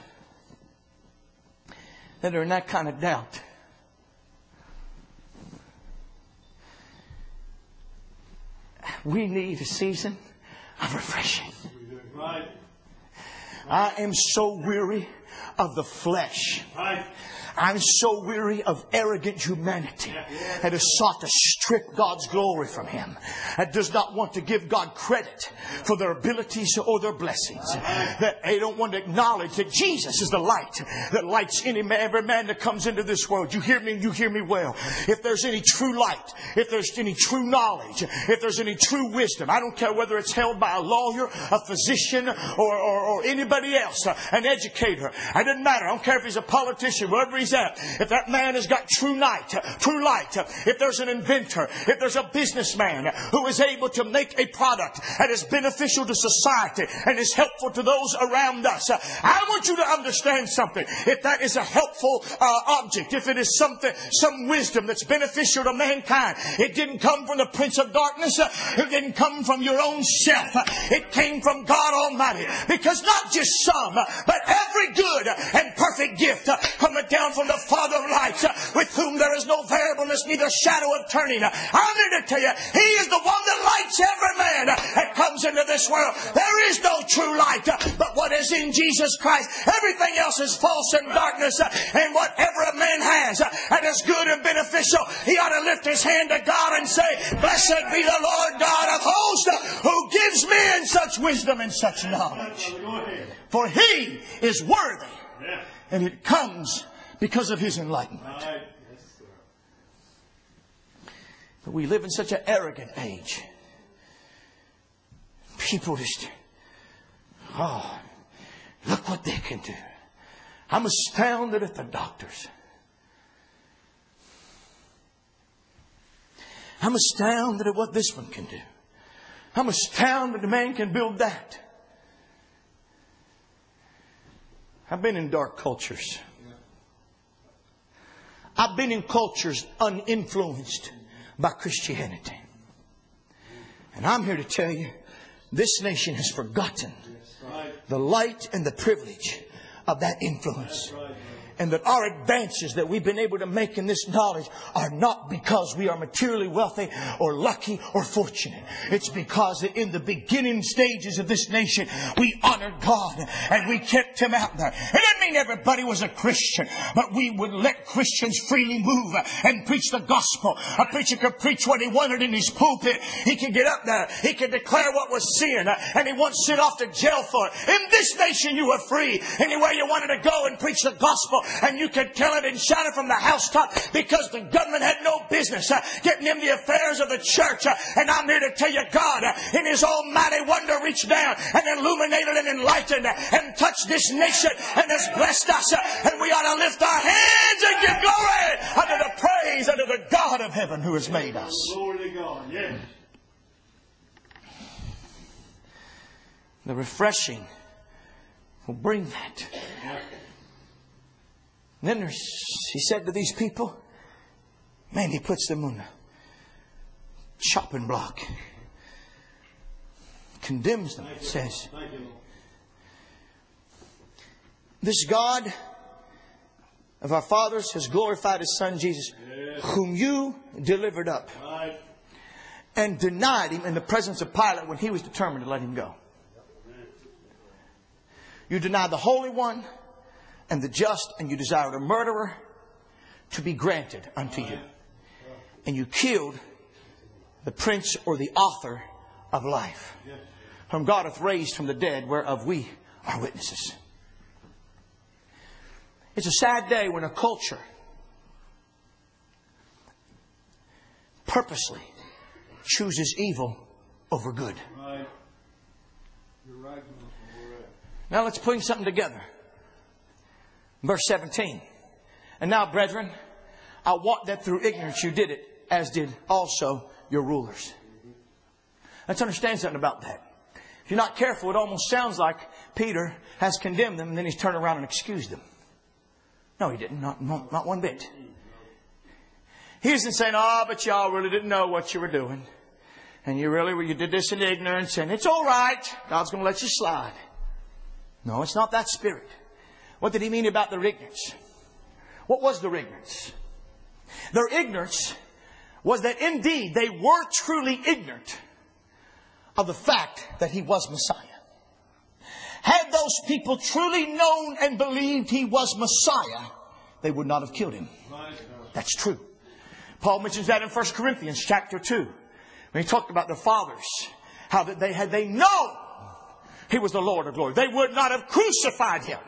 that are in that kind of doubt, we need a season of refreshing. Right. I am so weary of the flesh. Right. I'm so weary of arrogant humanity that has sought to strip God's glory from Him, that does not want to give God credit for their abilities or their blessings, that they don't want to acknowledge that Jesus is the light that lights any man, every man that comes into this world. You hear me? You hear me well. If there's any true light, if there's any true knowledge, if there's any true wisdom, I don't care whether it's held by a lawyer, a physician, or, or, or anybody else, an educator. It doesn't matter. I don't care if he's a politician, wherever he's at. If that man has got true light, true light, if there's an inventor, if there's a businessman who is able to make a product that is beneficial to society and is helpful to those around us, I want you to understand something. If that is a helpful uh, object, if it is something, some wisdom that's beneficial to mankind, it didn't come from the Prince of Darkness. It didn't come from your own self. It came from God Almighty. Because not just some, but every good and perfect gift cometh down from the Father of lights, with whom there is no variableness, neither shadow of turning. I'm here to tell you, He is the one that lights every man that comes into this world. There is no true light but what is in Jesus Christ. Everything else is false and darkness. And whatever a man has that is good and beneficial, he ought to lift his hand to God and say, "Blessed be the Lord God of hosts, who gives men such wisdom and such knowledge." For He is worthy. And it comes because of His enlightenment. But we live in such an arrogant age. People just, oh, look what they can do. I'm astounded at the doctors. I'm astounded at what this one can do. I'm astounded a man can build that. I've been in dark cultures. I've been in cultures uninfluenced by Christianity. And I'm here to tell you, this nation has forgotten the light and the privilege of that influence. And that our advances that we've been able to make in this knowledge are not because we are materially wealthy or lucky or fortunate. It's because that in the beginning stages of this nation, we honored God and we kept Him out there. It didn't mean everybody was a Christian, but we would let Christians freely move and preach the gospel. A preacher could preach what he wanted in his pulpit. He could get up there. He could declare what was sin, and he wasn't sent off to jail for it. In this nation, you were free. Anywhere you wanted to go and preach the gospel, and you could tell it and shout it from the housetop, because the government had no business uh, getting in the affairs of the church. Uh, and I'm here to tell you, God, uh, in His almighty wonder, reached down and illuminated and enlightened uh, and touched this nation and has blessed us. Uh, and we ought to lift our hands and give glory unto the praise unto the God of heaven who has made us. Glory to God, yes. The refreshing will bring that. And then there's, He said to these people, man, He puts them on the chopping block. Condemns them, it says. This God of our fathers has glorified His Son Jesus, whom you delivered up and denied Him in the presence of Pilate when he was determined to let Him go. You denied the Holy One and the just, and you desired a murderer to be granted unto you. And you killed the Prince or the author of life, whom God hath raised from the dead, whereof we are witnesses. It's a sad day when a culture purposely chooses evil over good. Right. You're right. Now let's put something together. Verse seventeen. And now, brethren, I wot that through ignorance you did it, as did also your rulers. Let's understand something about that. If you're not careful, it almost sounds like Peter has condemned them and then he's turned around and excused them. No, he didn't. Not, not, not one bit. He isn't saying, oh, but y'all really didn't know what you were doing. And you really, you did this in ignorance and it's all right. God's going to let you slide. No, it's not that spirit. What did he mean about their ignorance? What was their ignorance? Their ignorance was that indeed they were truly ignorant of the fact that He was Messiah. Had those people truly known and believed He was Messiah, they would not have killed Him. That's true. Paul mentions that in First Corinthians chapter two. When he talked about the fathers, how that they had they known He was the Lord of glory, they would not have crucified Him.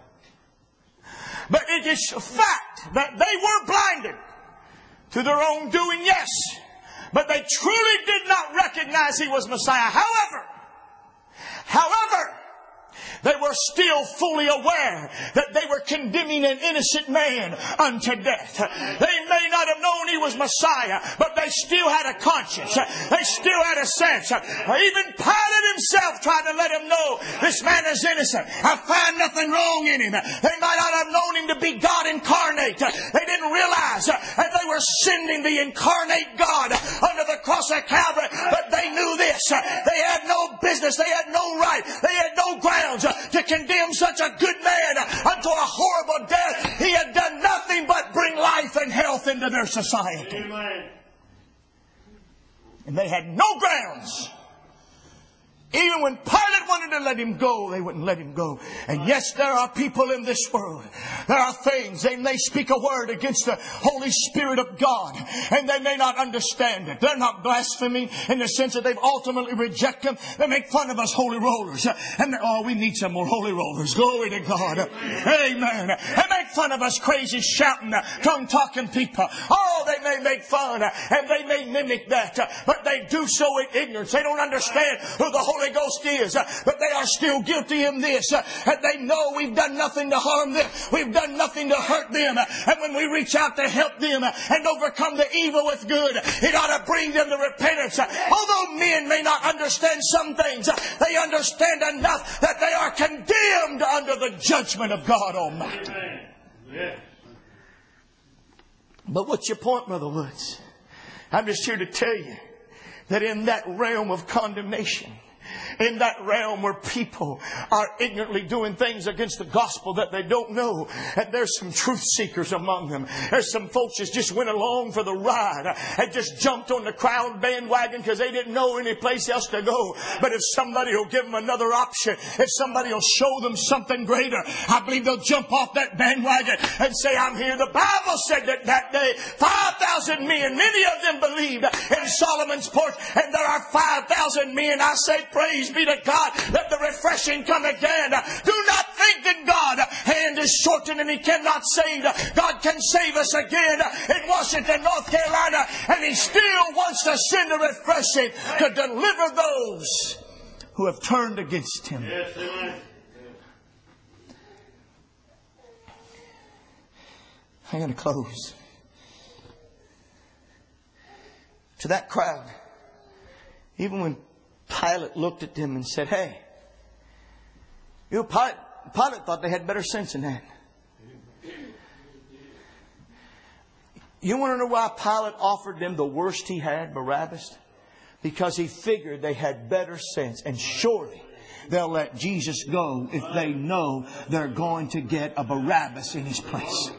But it is a fact that they were blinded to their own doing, yes. But they truly did not recognize He was Messiah. However, however, they were still fully aware that they were condemning an innocent man unto death. They may not have known He was Messiah, but they still had a conscience. They still had a sense. Even Pilate himself tried to let him know this man is innocent. I find nothing wrong in him. They might not have known Him to be God incarnate. They didn't realize that they were sending the incarnate God under the cross of Calvary, but they knew this. They had no business. They had no right. They had no grounds to condemn such a good man unto a horrible death. He had done nothing but bring life and health into their society. Amen. And they had no grounds. Even when Pilate wanted to let Him go, they wouldn't let Him go. And yes, there are people in this world. There are things. They may speak a word against the Holy Spirit of God. And they may not understand it. They're not blaspheming in the sense that they've ultimately rejected Him. They make fun of us holy rollers. And oh, we need some more holy rollers. Glory to God. Amen. They make fun of us crazy, shouting, tongue-talking people. Oh, they may make fun. And they may mimic that. But they do so in ignorance. They don't understand who the Holy Holy Ghost is, but they are still guilty in this. And they know we've done nothing to harm them. We've done nothing to hurt them. And when we reach out to help them and overcome the evil with good, it ought to bring them to repentance. Although men may not understand some things, they understand enough that they are condemned under the judgment of God Almighty. But what's your point, Brother Woods? I'm just here to tell you that in that realm of condemnation, in that realm where people are ignorantly doing things against the gospel that they don't know, and there's some truth seekers among them. There's some folks that just went along for the ride and just jumped on the crowd bandwagon because they didn't know any place else to go. But if somebody will give them another option, if somebody will show them something greater, I believe they'll jump off that bandwagon and say, I'm here. The Bible said that that day five thousand men, many of them believed in Solomon's porch, and there are five thousand men. I say, praise be to God, let the refreshing come again. Do not think that God's hand is shortened and He cannot save. God can save us again in Washington, North Carolina, and He still wants to send a refreshing to deliver those who have turned against Him. Yes, amen. I'm going to close. To that crowd, even when Pilate looked at them and said, hey, you know, Pilate, Pilate thought they had better sense than that. You want to know why Pilate offered them the worst he had, Barabbas? Because he figured they had better sense. And surely they'll let Jesus go if they know they're going to get a Barabbas in his place.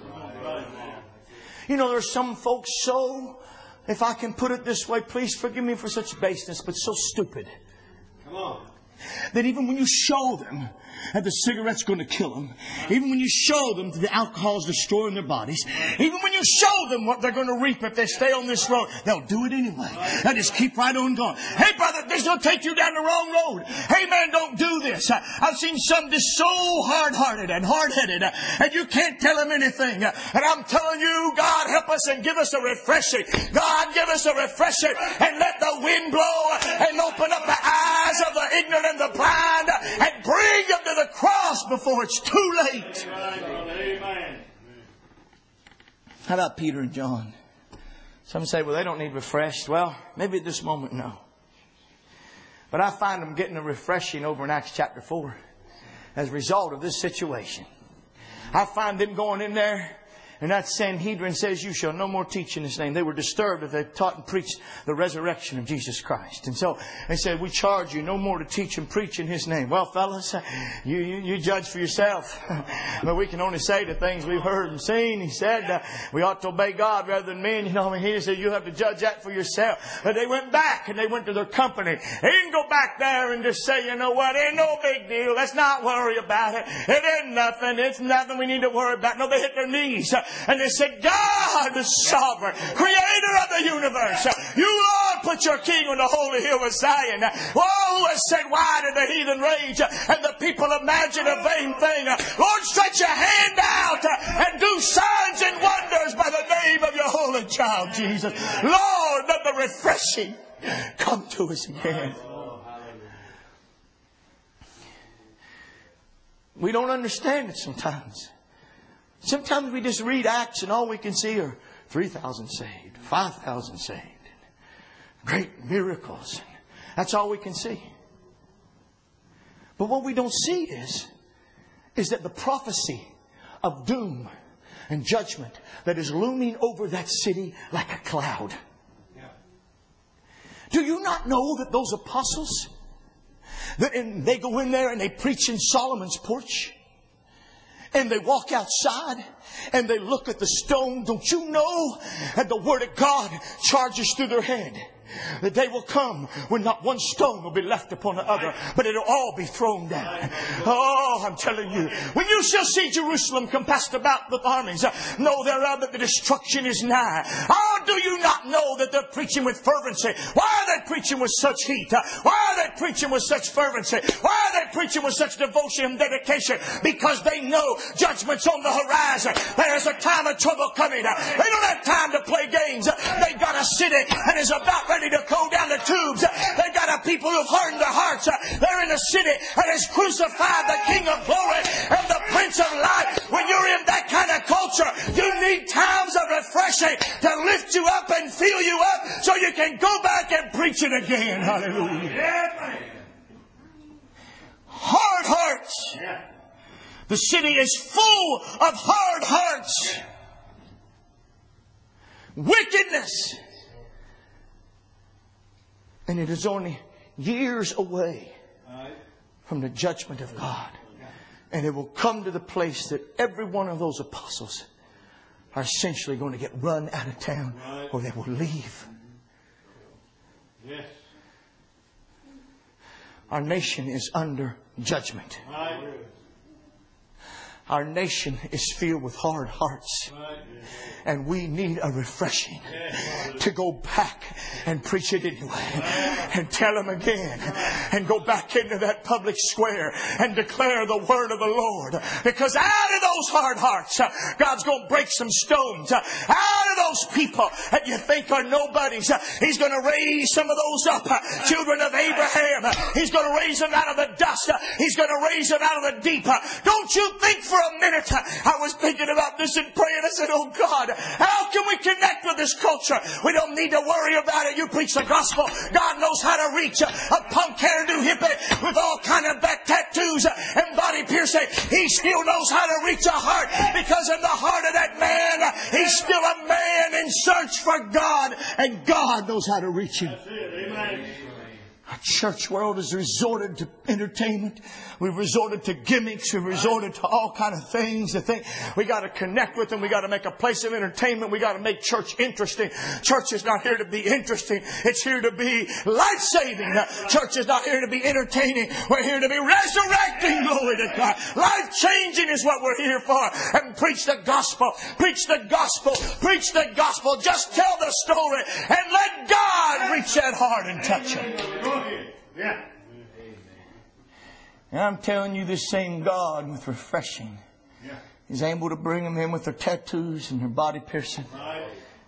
You know, there's some folks so, if I can put it this way, please forgive me for such baseness, but so stupid. Come on. That even when you show them that the cigarette's going to kill them, even when you show them that the alcohol's destroying their bodies, even when you show them what they're going to reap if they stay on this road, they'll do it anyway. They'll just keep right on going. Hey, brother, this will take you down the wrong road. Hey, man, don't do this. I've seen some just so hard-hearted and hard-headed, and you can't tell them anything. And I'm telling you, God help us and give us a refreshing. God give us a refreshing and let the wind blow and open up the eyes of the ignorant and the blind and bring them to the cross before it's too late. Amen. How about Peter and John? Some say, well, they don't need refreshed. Well, maybe at this moment, no. But I find them getting a refreshing over in Acts chapter four as a result of this situation. I find them going in there, and that Sanhedrin says, you shall no more teach in His name. They were disturbed if they taught and preached the resurrection of Jesus Christ. And so they said, we charge you no more to teach and preach in His name. Well, fellas, you, you, you judge for yourself. But we can only say the things we've heard and seen. He said, uh, we ought to obey God rather than men. You know, I mean, He said, you have to judge that for yourself. But they went back and they went to their company. They didn't go back there and just say, you know what, it ain't no big deal. Let's not worry about it. It ain't nothing. It's nothing we need to worry about. No, they hit their knees. And they said, God, the sovereign, creator of the universe, you, Lord, put your king on the holy hill of Zion. Oh, who has said, why did the heathen rage and the people imagine a vain thing? Lord, stretch your hand out and do signs and wonders by the name of your holy child, Jesus. Lord, let the refreshing come to us again. We don't understand it sometimes. Sometimes we just read Acts and all we can see are three thousand saved, five thousand saved, great miracles. That's all we can see. But what we don't see is, is that the prophecy of doom and judgment that is looming over that city like a cloud. Yeah. Do you not know that those apostles, that in, they go in there and they preach in Solomon's porch? And they walk outside and they look at the stone. Don't you know that the Word of God charges through their head? The day will come when not one stone will be left upon the other, but it'll all be thrown down. Oh, I'm telling you, when you shall see Jerusalem compassed about with armies, know thereof that the destruction is nigh. Oh, do you not know that they're preaching with fervency? Why are they preaching with such heat? Why are they preaching with such fervency? Why are they preaching with such devotion and dedication? Because they know judgment's on the horizon. There's a time of trouble coming. They don't have time to play games. They got a city and is about ready to go down the tubes. They got a people who've hardened their hearts. They're in a city that has crucified the King of Glory and the Prince of Life. When you're in that kind of culture, you need times of refreshing to lift you up and fill you up so you can go back and preach it again. Hallelujah. Hard hearts. The city is full of hard hearts. Wickedness. And it is only years away from the judgment of God. And it will come to the place that every one of those apostles are essentially going to get run out of town, or they will leave. Yes. Our nation is under judgment. Our nation is filled with hard hearts. And we need a refreshing to go back and preach it anyway. And tell them again. And go back into that public square and declare the word of the Lord. Because out of those hard hearts, God's going to break some stones. Out of those people that you think are nobodies, He's going to raise some of those up. Children of Abraham. He's going to raise them out of the dust. He's going to raise them out of the deep. Don't you think for a minute, I was thinking about this and praying. I said, oh God, how can we connect with this culture? We don't need to worry about it. You preach the gospel. God knows how to reach a, a punk hairdo hippie with all kind of back tattoos and body piercing. He still knows how to reach a heart, because in the heart of that man, he's still a man in search for God, and God knows how to reach him. Amen. Our church world has resorted to entertainment. We've resorted to gimmicks. We've resorted to all kind of things. To think we got to connect with them. We got to make a place of entertainment. We got to make church interesting. Church is not here to be interesting. It's here to be life-saving. Church is not here to be entertaining. We're here to be resurrecting. Glory to God. Life-changing is what we're here for. And preach the gospel. Preach the gospel. Preach the gospel. Just tell the story and let God reach that heart and touch it. Yeah. And I'm telling you, this same God with refreshing yeah. is able to bring them in with their tattoos and their body piercing. Right.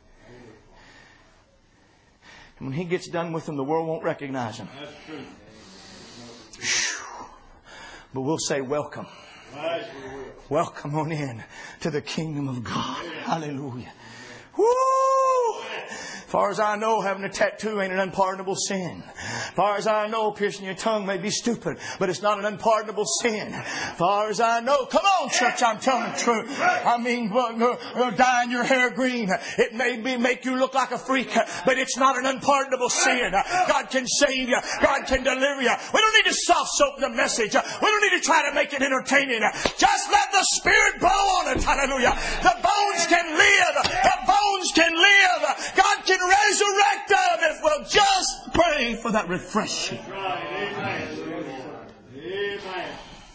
And when He gets done with them, the world won't recognize them. That's true. But we'll say, welcome. Right. Welcome on in to the kingdom of God. Yeah. Hallelujah. Woo! As far as I know, having a tattoo ain't an unpardonable sin. As far as I know, piercing your tongue may be stupid, but it's not an unpardonable sin. As far as I know, come on, church, I'm telling the truth. I mean, uh, dyeing your hair green, it may be make you look like a freak, but it's not an unpardonable sin. God can save you. God can deliver you. We don't need to soft soap the message. We don't need to try to make it entertaining. Just let the Spirit blow on it. Hallelujah. The bones can live. The bones can live. God can resurrect them if we'll just pray for that refreshing. Amen. Amen.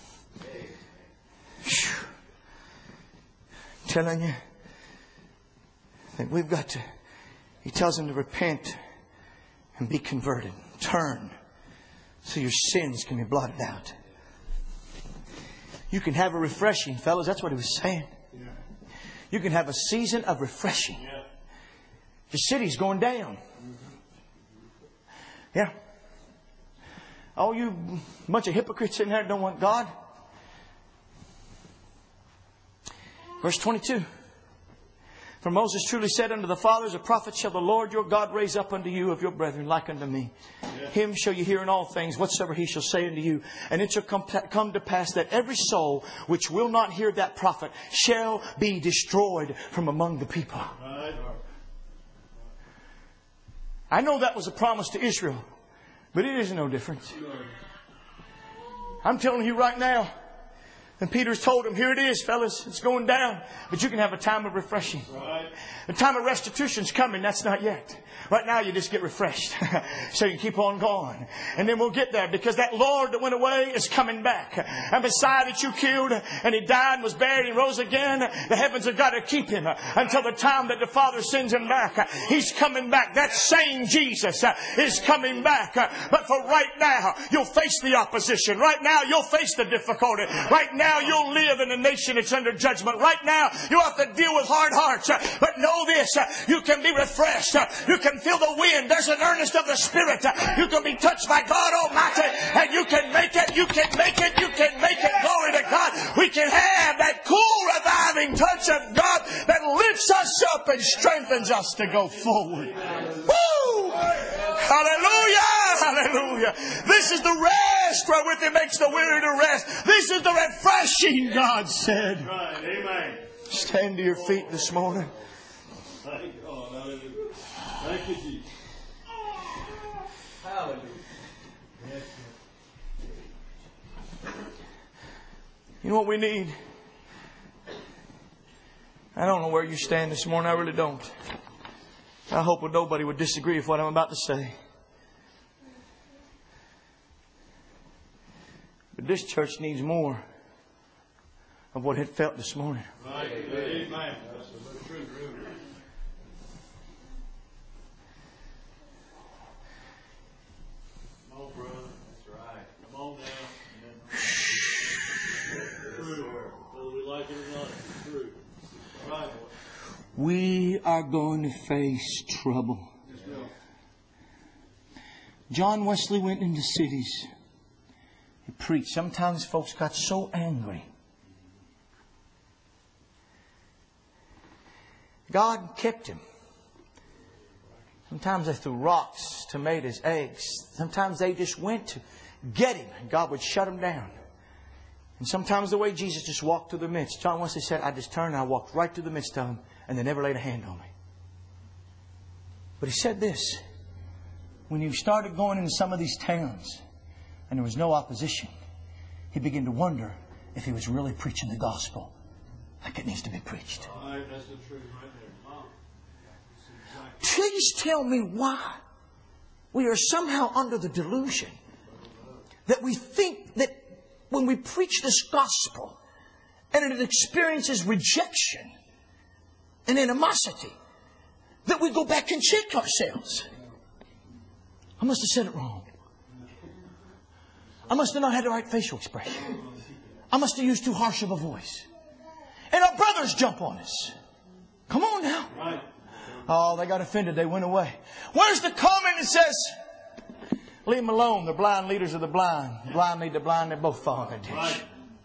Telling you that we've got to, He tells them to repent and be converted. Turn so your sins can be blotted out. You can have a refreshing, fellas. That's what He was saying. You can have a season of refreshing. The city's going down. Yeah. All you bunch of hypocrites in there don't want God. Verse twenty-two. For Moses truly said unto the fathers, a prophet shall the Lord your God raise up unto you of your brethren like unto me. Yeah. Him shall you hear in all things, whatsoever He shall say unto you. And it shall come, come to pass that every soul which will not hear that prophet shall be destroyed from among the people. Right. I know that was a promise to Israel, but it isn't no different. I'm telling you right now, and Peter's told him, here it is, fellas, it's going down. But you can have a time of refreshing. Right. The time of restitution's coming, that's not yet. Right now you just get refreshed. So you keep on going. And then we'll get there, because that Lord that went away is coming back. And Messiah that you killed, and He died and was buried and rose again, the heavens have got to keep Him until the time that the Father sends Him back. He's coming back. That same Jesus is coming back. But for right now, you'll face the opposition. Right now, you'll face the difficulty. Right now, you'll live in a nation that's under judgment. Right now, you'll have to deal with hard hearts. But know this, you can be refreshed. You can feel the wind. There's an earnest of the Spirit. You can be touched by God Almighty, and you can make it. You can make it. You can make it. Glory to God. We can have that cool, reviving touch of God that lifts us up and strengthens us to go forward. Woo! Hallelujah! Hallelujah! This is the rest wherewith He makes the weary to rest. This is the refreshing, God said. Right. Amen. Stand to your feet this morning. Thank God. Hallelujah. Thank you, Jesus. Hallelujah. You know what we need? I don't know where you stand this morning. I really don't. I hope that nobody would disagree with what I'm about to say. But this church needs more of what it felt this morning. Right. Amen. That's the truth. Come on, brother. That's right. Come on now. True. Whether we like it or not, it's true. Right. We are going to face trouble. John Wesley went into cities. He preached. Sometimes folks got so angry God kept him. Sometimes they threw rocks, tomatoes, eggs. Sometimes they just went to get him and God would shut him down. And sometimes the way Jesus just walked through the midst. John Wesley said, I just turned and I walked right through the midst of them and they never laid a hand on me. But he said this. When he started going into some of these towns and there was no opposition, he began to wonder if he was really preaching the gospel like it needs to be preached. All right, that's the truth right there. Mom. Please tell me why we are somehow under the delusion that we think that when we preach this gospel and it experiences rejection and animosity, that we go back and check ourselves. I must have said it wrong. I must have not had the right facial expression. I must have used too harsh of a voice. And our brothers jump on us. Come on now. Oh, they got offended. They went away. Where's the comment that says, leave them alone. They're blind leaders of the blind. The blind lead the blind. They both fall in the ditch. Right.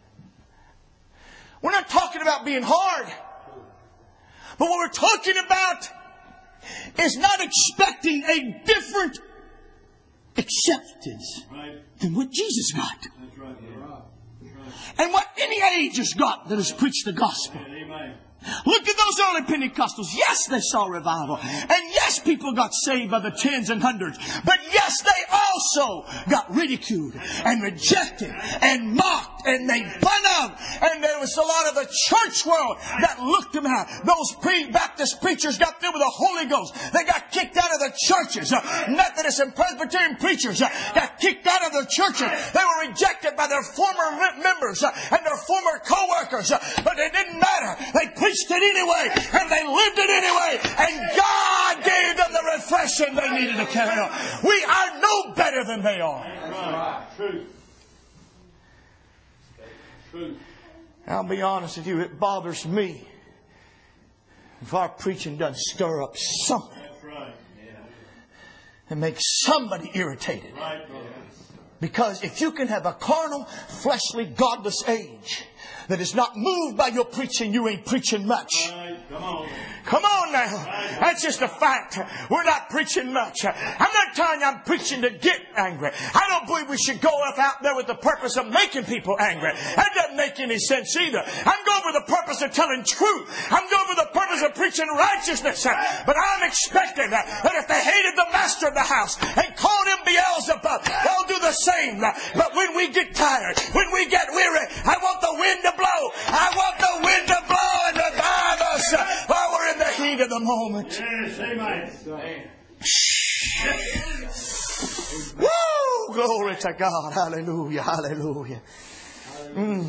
We're not talking about being hard. But what we're talking about is not expecting a different acceptance right. than what Jesus got. That's right. Yeah. That's right. And what any age has got that has preached the gospel. Amen. Look at those early Pentecostals. Yes, they saw revival. And yes, people got saved by the tens and hundreds. But yes, they also got ridiculed and rejected and mocked and made fun of. And there was a lot of the church world that looked them out. Those pre-Baptist preachers got filled with the Holy Ghost. They got kicked out of the churches. Methodist and Presbyterian preachers got kicked out of the churches. They were rejected by their former members and their former co-workers. But it didn't matter. They preached it anyway, and they lived it anyway, and God gave them the refreshing they needed to carry on. We are no better than they are. Right. Truth. Truth. I'll be honest with you, it bothers me if our preaching doesn't stir up something That's right. Yeah. and make somebody irritated. Right. Because if you can have a carnal, fleshly, godless age that is not moved by your preaching, you ain't preaching much. Right. Come on. Come on now. That's just a fact. We're not preaching much. I'm not telling you I'm preaching to get angry. I don't believe we should go out there with the purpose of making people angry. That doesn't make any sense either. I'm going with the purpose of telling truth. I'm going with the purpose of preaching righteousness. But I'm expecting that if they hated the master of the house and called him Beelzebub, they'll do the same. But when we get tired, when we get weary, I want the wind to blow. I want the wind to blow and revive us while we're in the heat of the moment. Yes, amen. Woo! Glory to God. Hallelujah. Hallelujah. Mm.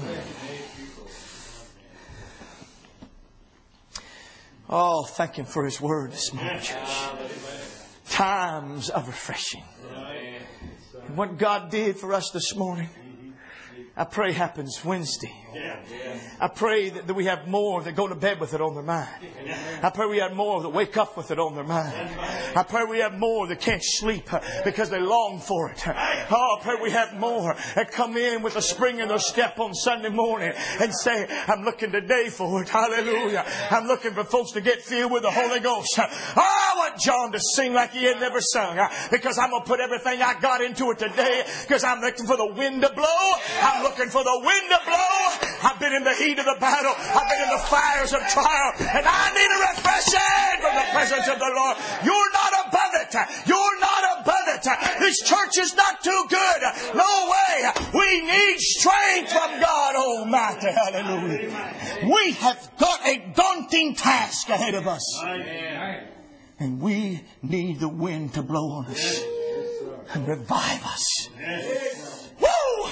Oh, thank Him for His word this morning, church. Times of refreshing. And what God did for us this morning, I pray happens Wednesday. I pray that, that we have more that go to bed with it on their mind. I pray we have more that wake up with it on their mind. I pray we have more that can't sleep because they long for it. Oh, I pray we have more that come in with a spring in their step on Sunday morning and say, I'm looking today for it. Hallelujah. I'm looking for folks to get filled with the Holy Ghost. Oh, I want John to sing like he had never sung because I'm going to put everything I got into it today because I'm looking for the wind to blow. I'm looking for the wind to blow. I've been in the heat of the battle. I've been in the fires of trial. And I need a refreshing from the presence of the Lord. You're not above it. You're not above it. This church is not too good. No way. We need strength from God Almighty. Hallelujah. We have got a daunting task ahead of us. And we need the wind to blow on us and revive us. Woo!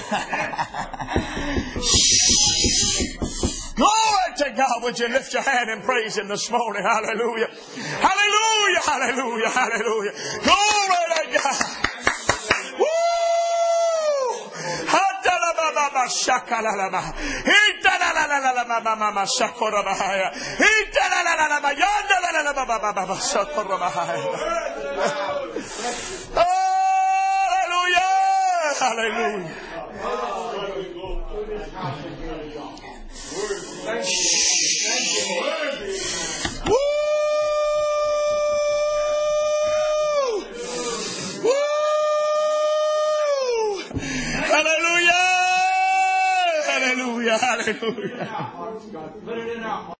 Glory to God. Would you lift your hand and praise Him this morning? Hallelujah. Hallelujah. Hallelujah. Hallelujah. Glory to God. Woo! Hallelujah. Hallelujah. Woo! Hallelujah. Put it in our heart.